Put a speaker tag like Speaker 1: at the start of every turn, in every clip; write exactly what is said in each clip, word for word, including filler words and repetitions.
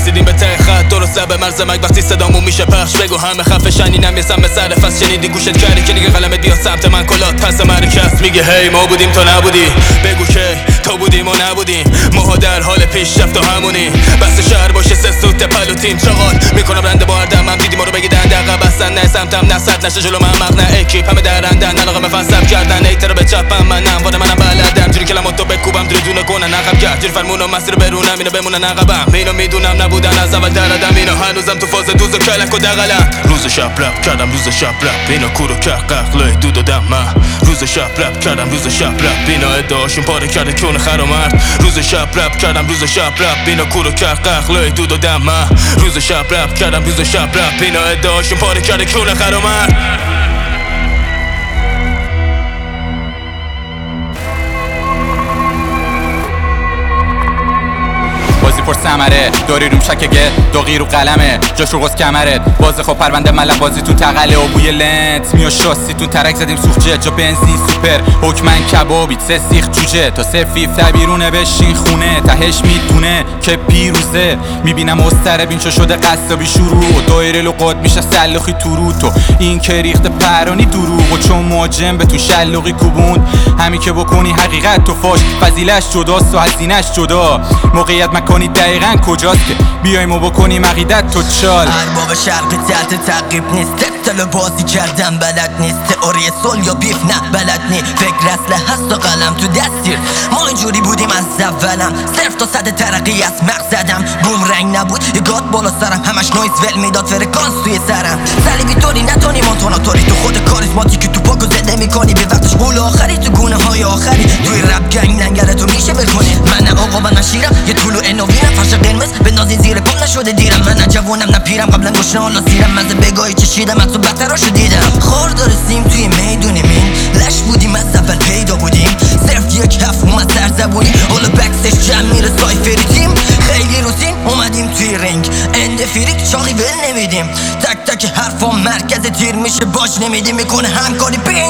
Speaker 1: رسیدیم به ته خط درست لب مرز مرگ وقتی صدامون میشه پخش بگو همه خفه شنینم یه سم به سر فصل شنیدی گوشت کردی که دیگه قلمت بیاد سمت من کلات پس مرکز میگه هی ما بودیم تو نبودی بگو که تو بودیم و نبودیم ما در حال پیشرفت و همونی بس شهر باشه سه سوت پلوتیم چغال میکنم رنده با هر دمم دیدی ما رو بگی دنده عقب هستن نه سمتم نه صد نشه جلو من مغ نه اکیپ همه درندن علاقه مفصل کردن ایتر به چپم منم واره منم بلدم جوری کلماتو بکوبم دردونه کنن عقب کرد جوری فرمونم مسیر برونم اینو بمونن عقبم اینو میدونم نبودن از اول دردم اینو هنوزم تو فاز دوز و کلک و دغلم روز شب رپ کردم روز شب رپ اینو کورو که ققله دود و دم روز شب رپ کردم روز شب رپ اینو ادعاشون پاره کرده کون خر و مرد روز شب رپ کردم روز شب رپ اینو کورو که ققله دود و دم روز شب رپ کردم روز شب رپ اینو ادعاشون پاره کرده کون خر و مرد
Speaker 2: بازی پر ثمره داری روم شکگه دو غیر و قلمه جاش رو قص کمرت بازه خب پرونده ملم بازی تو تقله و بوی لنت میو شاسی تو ترک زدیم سوخجه جا بنزین سوپر حکمن کبابیت سه سیخ جوجه تا سه فیفته بیرونه بشین خونه تهش میدونه که پیروزه میبینم استره بینچو شده قصابی شروع و دایره لقات میشه سلخی تو رو تو این که ریخت پرانی دروغ و چون مهاجم به تو شلقی کوبوند همین که بکنی حقیقت تو فاش فضیلش جداست و هزینش جدا موقعیت مکانی دقیقاً کجاست که بیایم و بکنیم عقیدت تو چال
Speaker 3: ارباب شرقی تحت تعقیب نیست تل بازی کردن بلد نیست تئوری سول یا بیف نه بلد نی فکر اصله هست و قلم تو دستیر ما اینجوری بودیم از اولم صرف تا صد ترقی از مقصدم بوم رنگ نبود یه گاد بالا سرم همش نویز ول میداد فرکانس توی سرم صلیبی طوری نتونی مونتوناتوری تو خود کاریزماتی که تو پاکو زنده میکنی به وقتش قول آخری تو گونه های آخری توی رپ گنگ لنگره تو میشه بکنی من نه آقا من نشیرم یه طولو انوینم فرش قرمز بندازین زیر پام نشده دیرم من نه جوونم نه پیرم قبلا گشنه حالا سیرم مزه بگاهی چشیدم از تو بدتراشو دیدم خورد رسیم توی میدونیم این لش بودیم از اول پیدا بودیم صرف یک هفت اومد سرزبونی حالا بکسش جمع میره سایفری تیم خیلی روتین اومدیم توی رنگ اند فریک چاقی ول نمیدیم تک تک حرفا مرکز تیر میشه باش نمیدیم میکنه همکاری پینگ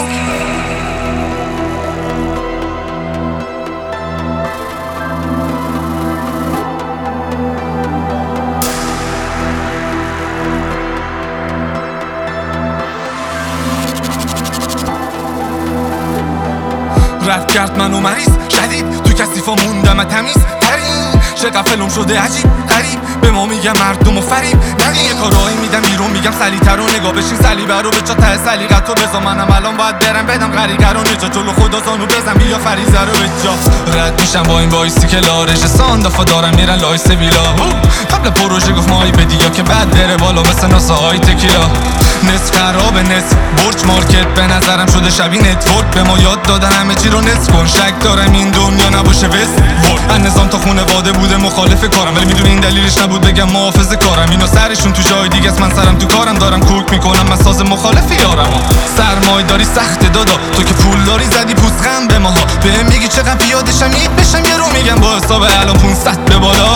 Speaker 4: رفت کرد منو مریض شدید تو کسیفا موندم تمیز ترین چقدر فلم شده عجیب غریب به ما میگم مردم و فریب نه یه کارایی میدم بیرون میگم سلیته رو نگاه بشین سلیبه رو به جا ته سلیقت رو بزا منم الان باید برم بدم غریقه رو نجا جلو خدا زانو بزن بیا فریزه رو به جا رد میشم با این وایسی که لارش ساندافا دارم میرن لای سویلا قبل پروژه گفت مایی بدیا که بعد بره بالا مثل ناسا های تکیلا نصف خراب نصف برج مارکت به نظرم شده شبیه نتورک به ما یاد دادن همه چی رو نصف کن شک دارم این دنیا نباشه وست ورد نظام تا خونواده بوده مخالف کارم ولی میدونی این دلیلش نبود بگم محافظ کارم اینا سرشون تو جای دیگه است من سرم تو کارم دارم کوک میکنم من ساز مخالف یارم سرمای داری سخت دادا تو که پول داری زدی پوزخم به ماها بهم میگی چقدر پیادشم یک بشم یه رو میگم با حساب الان پونصد به بالا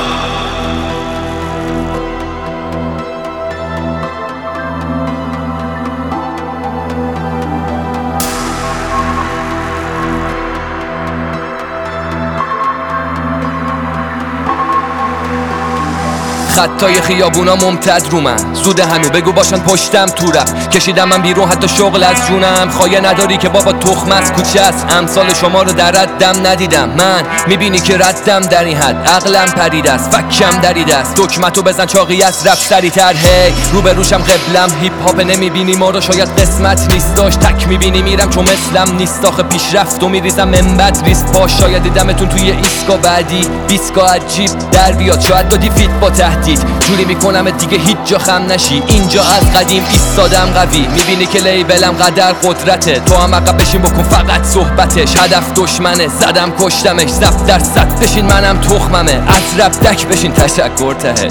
Speaker 5: خطای خیابونا ممتد رو من زوده هنو بگو باشن پشتم تو رفت کشیدم من بیرون حتی شغل از جونم خواهی نداری که بابا تخم از کوچه است امثال شما رو در ردم ندیدم من میبینی که ردم در این حد عقلم پرید است فکم درید است دکمتو بزن چاقی از رفت سری تر هی رو به روشم قبلم هیپ هاپ نمیبینی ما رو شاید قسمت نیست داشت تک میبینی میرم چون مثلم نیست آخه پیشرفت و میریزم منبت ریست پاش شاید دیدمتون توی ایسکا بعدی بیسکا عجیب در بیاد شاید دادی فیت با تهدید جوری میکنم دیگه هیچ جا خم نشی اینجا از قدیم ایستادم قوی میبینی که لیبلم قدر قدرته تو هم عقب بشین بکن فقط صحبتش هدف دشمنه زدم کشتمش صد درصد بشین منم تخممه از رب دک بشین تشکر تهش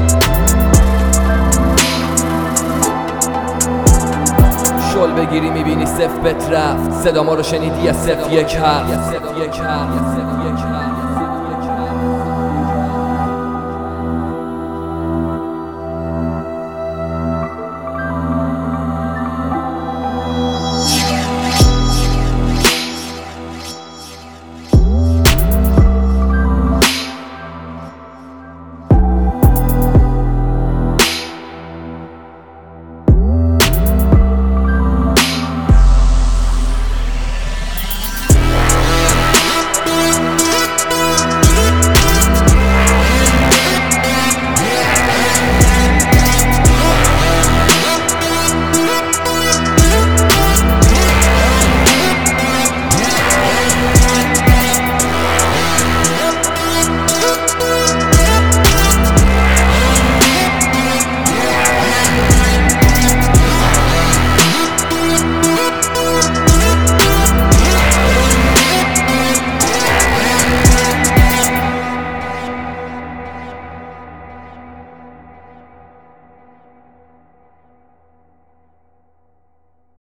Speaker 5: شل بگیری میبینی صف بت رفت صدا ما رو شنیدی از صف یک هفت